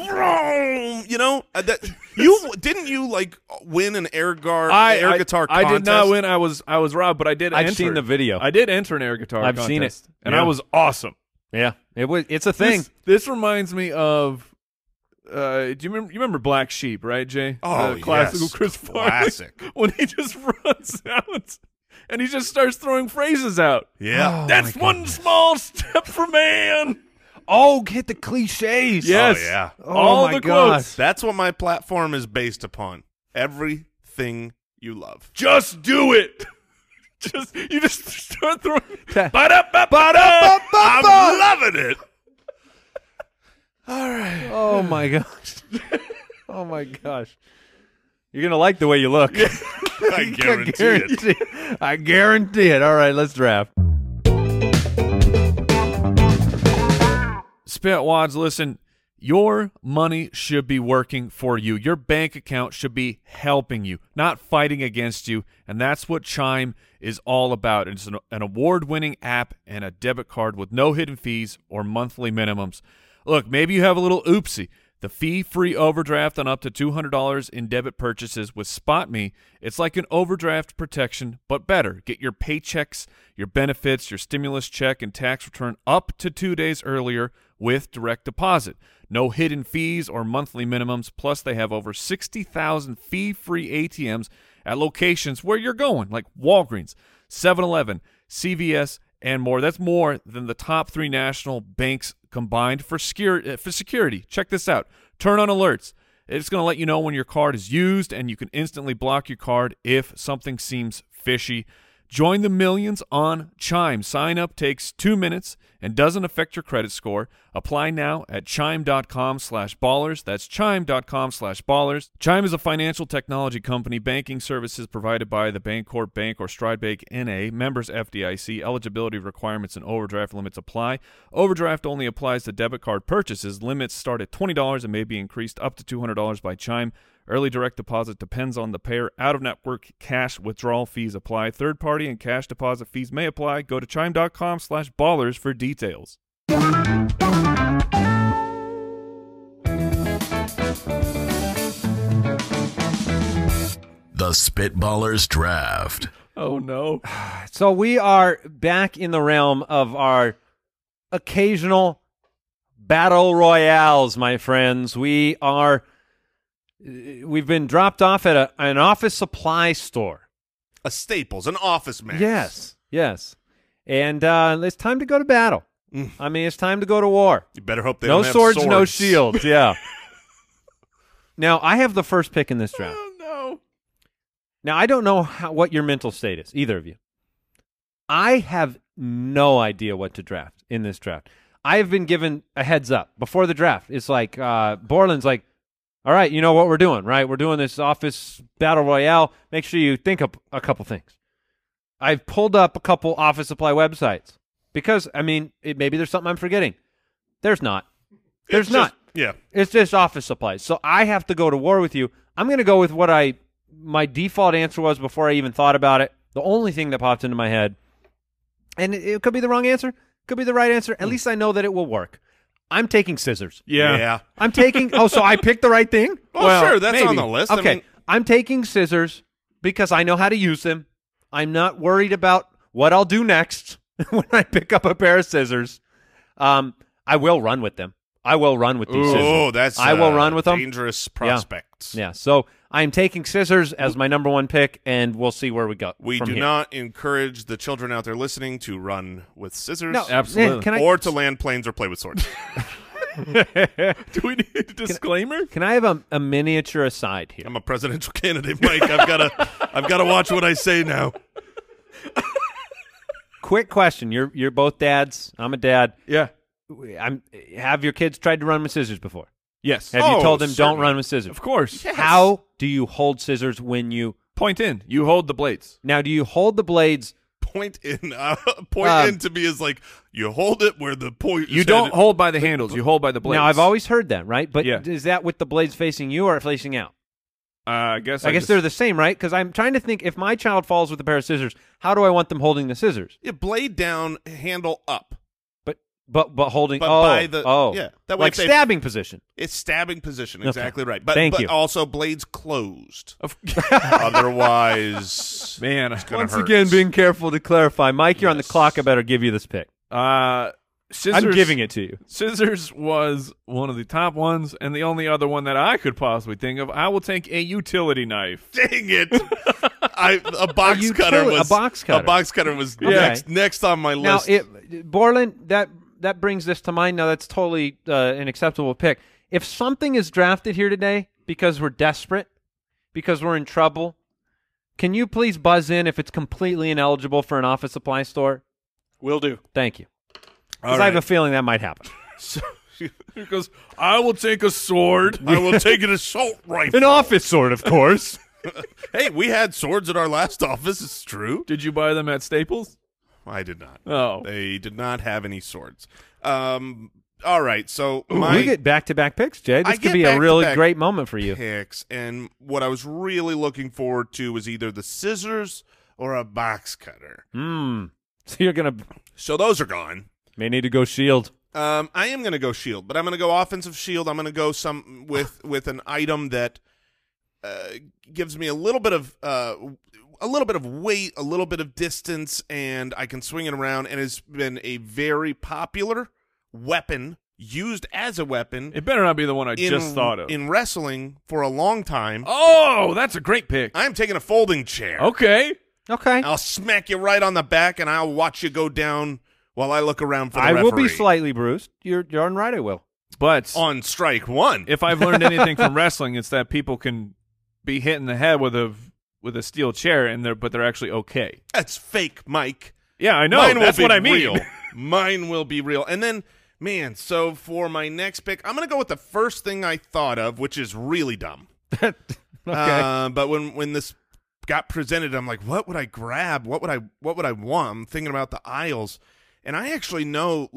Didn't you like win an air guitar contest? I did not win. I was robbed, but I did. I've enter. seen the video. I did enter an air guitar. I've seen it. contest, and Yeah. I was awesome. Yeah, it's a thing. This reminds me of. Do you remember Black Sheep, right, Jay? Oh, The classical yes. Chris Farley. Classic. When he just runs out and he just starts throwing phrases out. Yeah. That's one small step for man. hit the cliches. Yes. Oh, yeah. All my the gosh. quotes. That's what my platform is based upon. Everything you love. Just do it. You just start throwing. Ba-da-ba-ba-da. I'm loving it. Oh my gosh. Oh my gosh. You're going to like the way you look. I guarantee it. I guarantee it. All right, let's draft. Spit Wads, listen, your money should be working for you. Your bank account should be helping you, not fighting against you. And that's what Chime is all about. It's an award-winning app and a debit card with no hidden fees or monthly minimums. Look, maybe you have a little oopsie. The fee-free overdraft on up to $200 in debit purchases with SpotMe, it's like an overdraft protection, but better. Get your paychecks, your benefits, your stimulus check, and tax return up to 2 days earlier with direct deposit. No hidden fees or monthly minimums, plus they have over 60,000 fee-free ATMs at locations where you're going, like Walgreens, 7-Eleven, CVS, and more. That's more than the top 3 national banks combined for security. Check this out. Turn on alerts. It's going to let you know when your card is used, and you can instantly block your card if something seems fishy. Join the millions on Chime. Sign up takes 2 minutes and doesn't affect your credit score. Apply now at chime.com/ballers. That's chime.com/ballers. Chime is a financial technology company. Banking services provided by the Bancorp Bank or Stride Bank N.A. Members FDIC. Eligibility requirements and overdraft limits apply. Overdraft only applies to debit card purchases. Limits start at $20 and may be increased up to $200 by Chime. Early direct deposit depends on the payer. Out-of-network cash withdrawal fees apply. Third-party and cash deposit fees may apply. Go to chime.com/ballers for details. The Spitballers Draft. Oh, no. So we are back in the realm of our occasional battle royales, my friends. We've been dropped off at an office supply store. A Staples, an Office Max. Yes. And it's time to go to battle. I mean, it's time to go to war. You better hope they No don't have swords, no shields. Yeah. Now, I have the first pick in this draft. Oh, no. Now, I don't know what your mental state is, either of you. I have no idea what to draft in this draft. I have been given a heads up before the draft. It's like Borland's like, all right, you know what we're doing, right? We're doing this office battle royale. Make sure you think of a couple things. I've pulled up a couple office supply websites because, I mean, maybe there's something I'm forgetting. There's not. There's not. Yeah. It's just office supplies. So I have to go to war with you. I'm going to go with what my default answer was before I even thought about it. The only thing that popped into my head, and it could be the wrong answer, could be the right answer. At least I know that it will work. I'm taking scissors. Yeah. I'm taking. So I picked the right thing? Well, sure, that's maybe. on the list. Okay. I mean, I'm taking scissors because I know how to use them. I'm not worried about what I'll do next when I pick up a pair of scissors. I will run with them. I will run with these scissors. Oh, that's I will run with them. Dangerous prospects. Yeah. So I'm taking scissors as my number one pick, and we'll see where we go. We from do here. not encourage the children out there listening to run with scissors. No, Absolutely. Can I, or to land planes or play with swords. Do we need a disclaimer? Can I have a miniature aside here? I'm a presidential candidate, Mike. I've got to watch what I say now. Quick question. You're both dads. I'm a dad. Yeah. Have your kids tried to run with scissors before? Yes. Have you told them don't certainly. run with scissors? Of course. Yes. How do you hold scissors when you Point in. You hold the blades. now? Do you hold the blades? Point in to me is like you hold it where the point. You is don't headed. hold by the handles. You hold by the blades. Now I've always heard that, right? But Yeah. is that with the blades facing you or facing out? I guess they're the same, right? Because I'm trying to think, if my child falls with a pair of scissors, how do I want them holding the scissors? Yeah, blade down, handle up. But holding But by by that that way like if they- stabbing position. It's stabbing position, Okay. exactly right. But Thank but you. also blades closed. Otherwise, Man, gonna Once hurt. again, being careful to clarify, Mike, you're on the clock. I better give you this pick. scissors. I'm giving it to you. Scissors was one of the top ones, and the only other one that I could possibly think of. I will take a utility knife. dang it! A box cutter was a box cutter. A box cutter was Okay. next on my Now, list. Borland, that that brings this to mind. Now, that's totally an acceptable pick. If something is drafted here today because we're desperate, because we're in trouble, can you please buzz in if it's completely ineligible for an office supply store? Will do. Thank you. All Because I have a feeling that might happen. He goes, I will take a sword. I will take an assault rifle. An office sword, of course. Hey, we had swords at our last office. It's true. Did you buy them at Staples? I did not. Oh. They did not have any swords. All right, so We get back-to-back picks, Jay. I This could get be a really back-to-back great moment for you. picks, and what I was really looking forward to was either the scissors or a box cutter. So you're going to So those are gone. may need to go shield. I am going to go shield, but I'm going to go offensive shield. I'm going to go some with an item that gives me a little bit of weight, a little bit of distance, and I can swing it around. And has been a very popular weapon, used as a weapon. It better not be the one I just thought of. In wrestling for a long time. Oh, that's a great pick. I'm taking a folding chair. Okay. Okay. I'll smack you right on the back, and I'll watch you go down while I look around for the I will be referee. slightly bruised. You're darn right I will. But On strike one. if I've learned anything from wrestling, it's that people can be hit in the head with a steel chair, but they're actually okay. That's fake, Mike. Yeah, I know. Mine will That's be what I mean. real. Mine will be real. And then, man, so for my next pick, I'm going to go with the first thing I thought of, which is really dumb. Okay. But when this got presented, I'm like, what would I grab? What would I want? I'm thinking about the aisles, and I actually know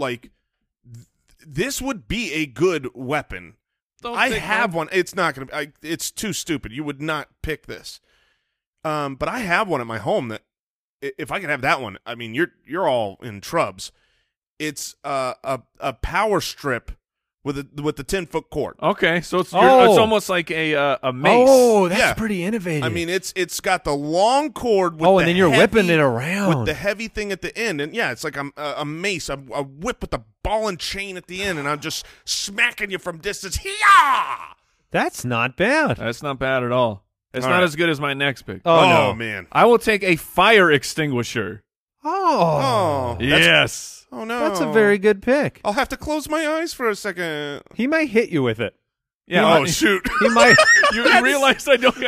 this would be a good weapon. I have one. It's not going to. It's too stupid. You would not pick this. But I have one at my home that, if I could have that one, I mean, you're all in trubs. It's a power strip with the 10-foot cord. Okay, so it's Oh. almost like a mace. Oh, that's Yeah. pretty innovative. I mean, it's got the long cord with and the then you're heavy- whipping it around. with the heavy thing at the end, and yeah, it's like a mace, a whip with the ball and chain at the end, and I'm just smacking you from distance. Hee-yah! That's not bad. That's not bad at all. It's All not right. as good as my next pick. Oh, no. man! I will take a fire extinguisher. Oh. Yes. Oh no! That's a very good pick. I'll have to close my eyes for a second. He might hit you with it. Yeah. Oh shoot! He might You realize I don't.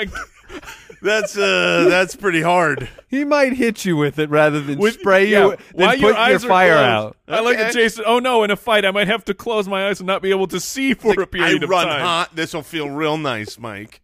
That's pretty hard. he might hit you with it rather than spray you Yeah, than while put your your eyes are fire closed. out. I like that, Okay. Jason. Oh no! In a fight, I might have to close my eyes and not be able to see for a period I of run time. hot. This will feel real nice, Mike.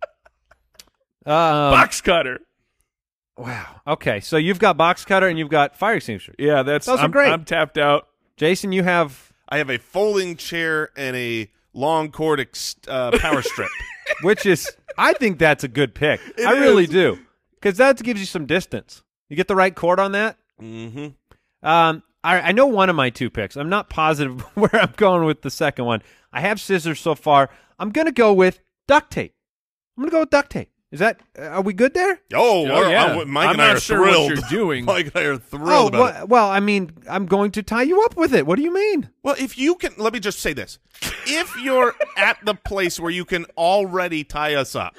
Box cutter. Wow. Okay, so you've got box cutter and you've got fire extinguisher. Yeah, Those are I'm great. I'm tapped out. Jason, you have I have a folding chair and a long cord power strip. which is I think that's a good pick. I really do. Because that gives you some distance. You get the right cord on that. Mm-hmm. I know one of my two picks. I'm not positive where I'm going with the second one. I have scissors so far. I'm going to go with duct tape. I'm going to go with duct tape. Is that are we good there? Oh, yeah. Mike I'm and I not are sure what thrilled. you're doing. Mike and I are thrilled about it. Well, I mean, I'm going to tie you up with it. What do you mean? Well, if you can, let me just say this. If you're at the place where you can already tie us up,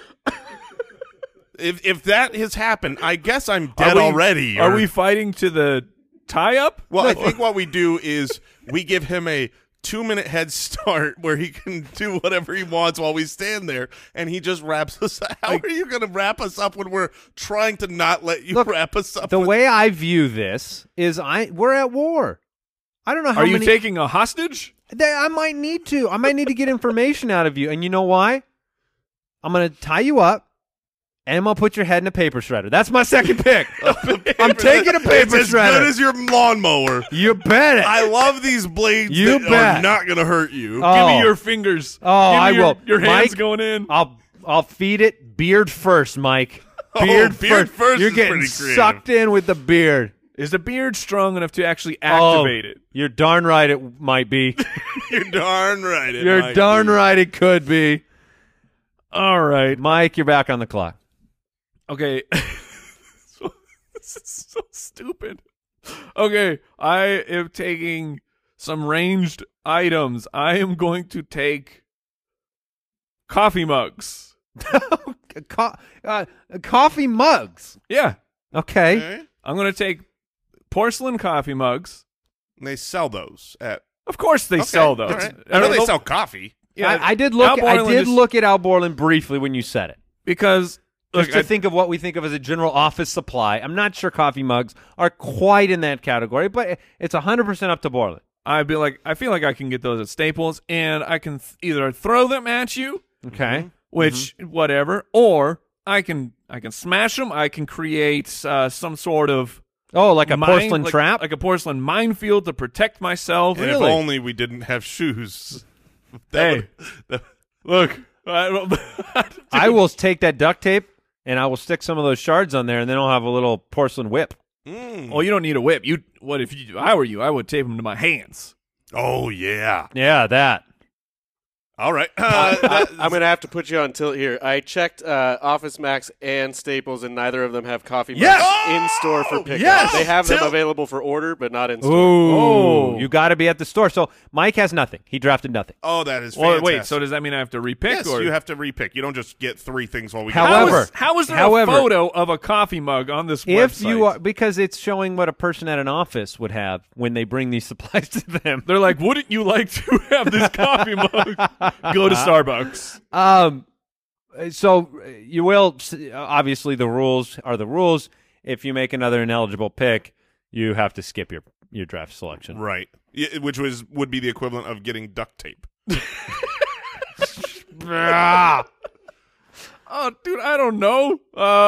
if that has happened, I guess I'm dead already. Are we fighting to the tie-up? Well, I think what we do is we give him a 2-minute head start where he can do whatever he wants while we stand there, and he just wraps us up. How are you going to wrap us up when we're trying to not let you wrap us up? The way I view this is we're at war. I don't know how Are you many taking a hostage? I might need to. I might need to get information out of you. And you know why? I'm going to tie you up, and I'm going to put your head in a paper shredder. That's my second pick. I'm taking a paper it's as shredder. good as your lawnmower. You bet it. I love these blades You that bet. are not going to hurt you. Oh. Give me your fingers. Oh, Give me I your, will. Your hands Mike, going in. I'll feed it beard first, Mike. Oh, Beard beard first You're is getting pretty creative. sucked in with the beard. Is the beard strong enough to actually activate it? You're darn right it might be. You're darn right. it You're might darn be. right it could be. All right. Mike, you're back on the clock. Okay. This is so stupid. Okay, I am taking some ranged items. I am going to take coffee mugs. Coffee mugs. Yeah. Okay. Okay. I'm going to take porcelain coffee mugs. And they sell those at Of course they sell those. All right. I know they sell coffee. Yeah, I did look. Al Borland I did just- look at Al Borland briefly when you said it. because Just to think of what we think of as a general office supply. I'm not sure coffee mugs are quite in that category, but it's 100% up to Borland. I feel like I can get those at Staples, and I can either throw them at you, Okay. which whatever, or I can smash them. I can create some sort of Oh, like a porcelain trap? like a porcelain minefield to protect myself. And if only we didn't have shoes. Hey, look, I will take that duct tape and I will stick some of those shards on there, and then I'll have a little porcelain whip. well, you don't need a whip. I were you, I would tape them to my hands. Oh, yeah. Yeah, that. All right. I'm going to have to put you on tilt here. I checked Office Max and Staples, and neither of them have coffee mugs Yes! in store for pickup. yes! They have them Tilt. available for order, but not in store. Ooh. You got to be at the store. So Mike has nothing. He drafted nothing. Oh, that is Well, fantastic. wait. So does that mean I have to repick? yes, or you have to repick. You don't just get 3 things while we However- How is there However- a photo of a coffee mug on this If website? you are, because it's showing what a person at an office would have when they bring these supplies to them. They're like, wouldn't you like to have this coffee mug? Go to Starbucks. So you will obviously the rules are the rules. If you make another ineligible pick, you have to skip your draft selection. Right. Yeah, which would be the equivalent of getting duct tape. Oh, dude, I don't know.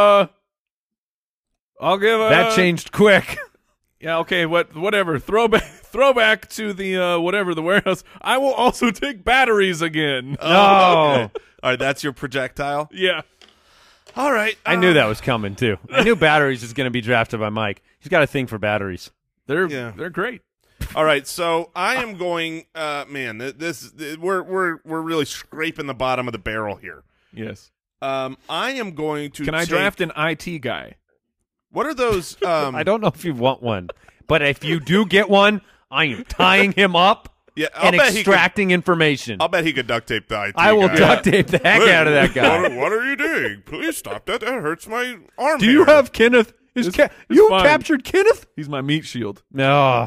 I'll give That changed quick. Yeah, okay, whatever. Throwback to the whatever the warehouse. I will also take batteries again. No. All right, that's your projectile. Yeah. All right. I knew that was coming too. I knew batteries is going to be drafted by Mike. He's got a thing for batteries. They're great. All right, so I am going. Man, we're really scraping the bottom of the barrel here. Yes. I am going to. Can I draft an IT guy? What are those? I don't know if you want one, but if you do get one, I am tying him up Yeah, and extracting information. I'll bet he could duct tape the IT I will guy. duct tape the heck out of that guy. What are you doing? Please stop that. That hurts my arm. Do you hair. have Kenneth? You fine. captured Kenneth? He's my meat shield. No.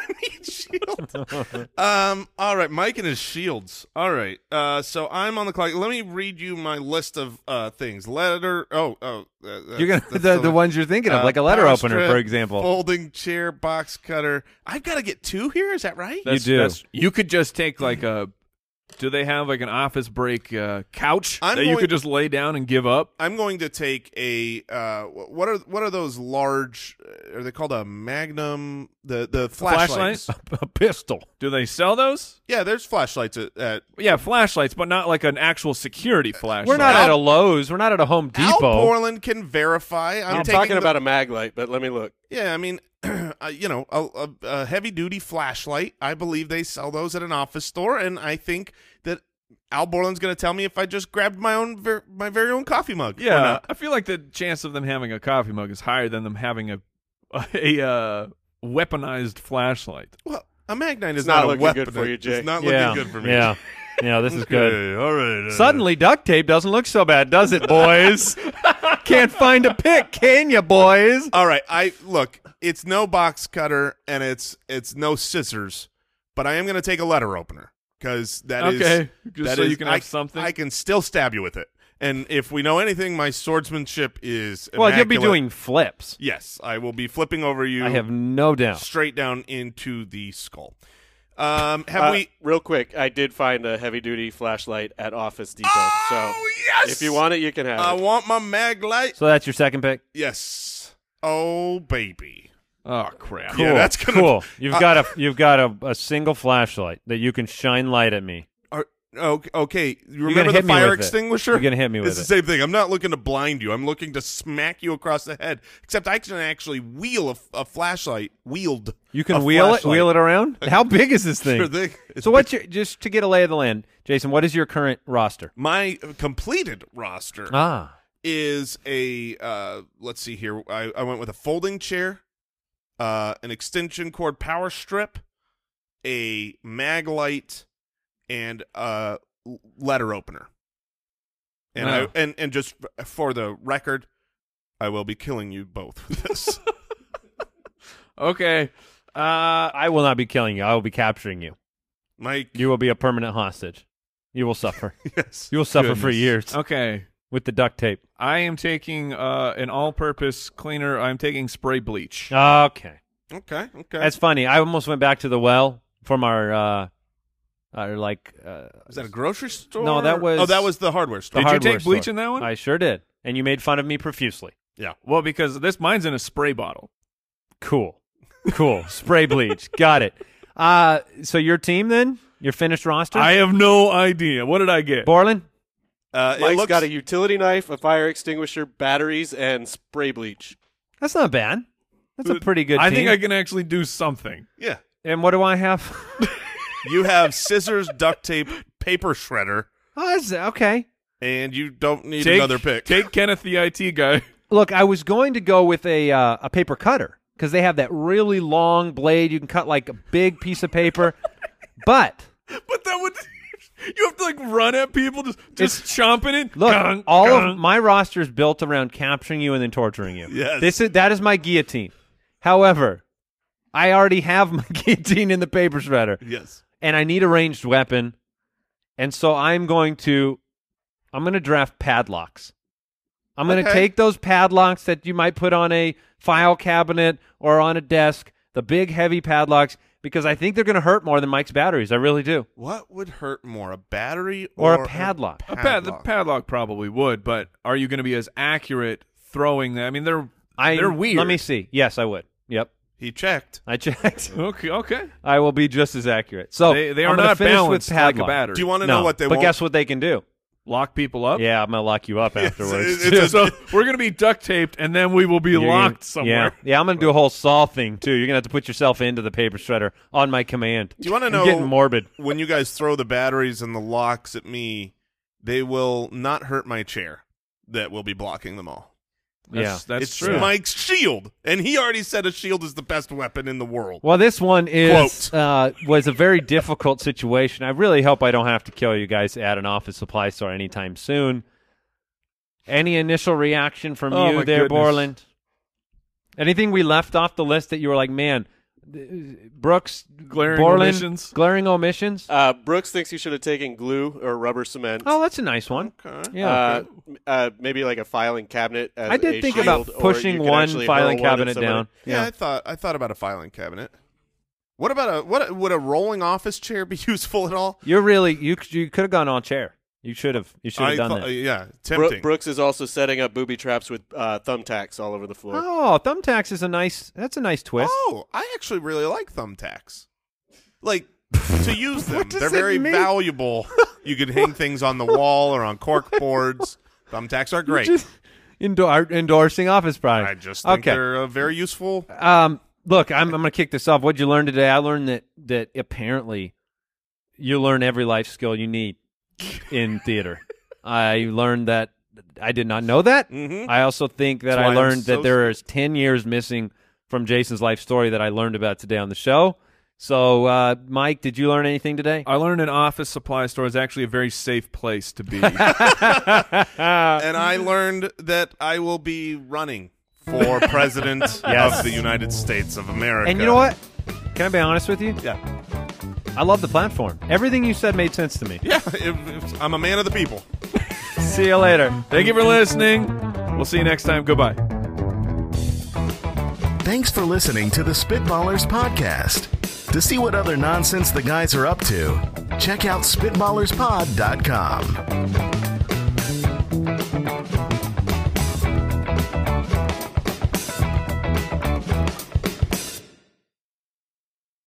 shield? All right, Mike and his shields. All right. So I'm on the clock. Let me read you my list of things. Letter. You're gonna the ones you're thinking of, like a letter power opener, strip, for example. folding chair, box cutter. I've got to get 2 here. Is that right? do. You could just take like a. Do they have like an office break couch I'm that you going- could just lay down and give up? I'm going to take a what are those large? Are they called a Magnum? The flashlights. A pistol. Do they sell those? Yeah, there's flashlights at Yeah, flashlights, but not like an actual security flashlight. We're not at a Lowe's. We're not at a Home Al Depot. Borland can verify. I'm talking about a mag light, but let me look. Yeah, I mean, a heavy-duty flashlight. I believe they sell those at an office store, and I think that Al Borland's going to tell me if I just grabbed my very own coffee mug. or Yeah, not. I feel like the chance of them having a coffee mug is higher than them having a weaponized flashlight. Well, a Magnite is It's not a looking weapon. good for you, Jay. It's not Yeah. looking good for me. Yeah. Yeah, this is good. Okay, all right. Suddenly, duct tape doesn't look so bad, does it, boys? Can't find a pick, can you, boys? All right. Look. It's no box cutter and it's no scissors, but I am going to take a letter opener because that is Okay, just that so is- you can have something. I can still stab you with it, and if we know anything, my swordsmanship is Well, you'll be immaculate. doing flips. Yes, I will be flipping over you. I have no doubt. straight down into the skull. Have we? Real quick, I did find a heavy-duty flashlight at Office Depot. so yes! if you want it, you can have I it. want my mag light. So that's your second pick? Yes. Oh baby. Oh crap! Cool. Yeah, that's gonna- cool. You've got a single flashlight that you can shine light at me. Okay. You gonna remember the hit me fire with it. extinguisher? You're gonna hit me with It's the it. same thing. I'm not looking to blind you. I'm looking to smack you across the head. Except I can actually wheel a flashlight. Wield. You can a wheel flashlight. it around? How big is this thing? Sure thing. It's So what's your, just to get a lay of the land, Jason, what is your current roster? my completed roster Ah. is a let's see here. I went with a folding chair, an extension cord power strip, a mag light, and a letter opener. And Wow. and just for the record, I will be killing you both with this. Okay. I will not be killing you. I will be capturing you. Mike. You will be a permanent hostage. You will suffer. Yes. You will suffer for Goodness. years Okay. with the duct tape. I am taking an all-purpose cleaner. I'm taking spray bleach. Okay. Okay. That's funny. I almost went back to the well from our Is that a grocery store? No, that was- Oh, that was the hardware store. Did you hardware take bleach store. in that one? I sure did. And you made fun of me profusely. Yeah. Well, because mine's in a spray bottle. Cool. Spray bleach. Got it. So your team then? Your finished roster? I have no idea. What did I get? Borland? It Mike's looks, got a utility knife, a fire extinguisher, batteries, and spray bleach. That's not bad. That's a pretty good I team. think I can actually do something. Yeah. And what do I have? You have scissors, duct tape, paper shredder, Oh, that's okay. and you don't need another pick. Take Kenneth the IT guy. Look, I was going to go with a paper cutter because they have that really long blade. You can cut like a big piece of paper. But But that would you have to like run at people just chomping it. look, Gung, all gung. of my roster is built around capturing you and then torturing you. Yes. That is my guillotine. However, I already have my guillotine in the paper shredder. Yes. And I need a ranged weapon. And so I'm going to draft padlocks. I'm going to Okay. take those padlocks that you might put on a file cabinet or on a desk, the big heavy padlocks, because I think they're going to hurt more than Mike's batteries. I really do. What would hurt more, a battery Or or a padlock. The padlock probably would, but are you going to be as accurate throwing that? I mean, they're weird. Let me see. Yes, I would. Yep. He checked. I checked. Okay. I will be just as accurate. So They I'm are gonna not finish balanced with like a padlock. battery. Do you want to No, know what they but want? guess what they can do? Lock people up? Yeah, I'm going to lock you up afterwards. it's So we're going to be duct taped, and then we will be You're locked gonna- somewhere. Yeah, I'm going to do a whole saw thing, too. You're going to have to put yourself into the paper shredder on my command. Do you want to I'm know getting morbid. when you guys throw the batteries and the locks at me, they will not hurt my chair that will be blocking them all. That's It's true. Mike's shield, and he already said a shield is the best weapon in the world. Well, this one is was a very difficult situation. I really hope I don't have to kill you guys at an office supply store anytime soon. Any initial reaction from Oh, you my there, goodness. Borland? Anything we left off the list that you were like, man, Brooks, Glaring Borland, omissions? glaring omissions? Brooks thinks you should have taken glue or rubber cement. Oh, that's a nice one. Okay. Yeah. Maybe like a filing cabinet. As I did a think shield, about or pushing you could one actually filing hurl one at cabinet somebody. down. Yeah, I thought about a filing cabinet. What about would a rolling office chair be useful at all? You're really you could have gone on chair. You should have done that. Yeah, tempting. Brooks is also setting up booby traps with thumbtacks all over the floor. Oh, thumbtacks is a nice twist. Oh, I actually really like thumbtacks. Like to use them, does they're that very mean? valuable. You could hang things on the wall or on cork boards. Thumbtacks are great. Just endorsing office product. I just think okay. they're very useful. Look, I'm going to kick this off. What'd you learn today? I learned that apparently you learn every life skill you need in theater. I learned that I did not know that. Mm-hmm. I also think that That's I why I'm learned so that there is 10 years missing from Jason's life story that I learned about today on the show. So, Mike, did you learn anything today? I learned an office supply store is actually a very safe place to be. And I learned that I will be running for president Yes. of the United States of America. And you know what? Can I be honest with you? Yeah. I love the platform. Everything you said made sense to me. Yeah, I'm a man of the people. See you later. Thank you for listening. We'll see you next time. Goodbye. Thanks for listening to the Spitballers Podcast. To see what other nonsense the guys are up to, check out SpitballersPod.com.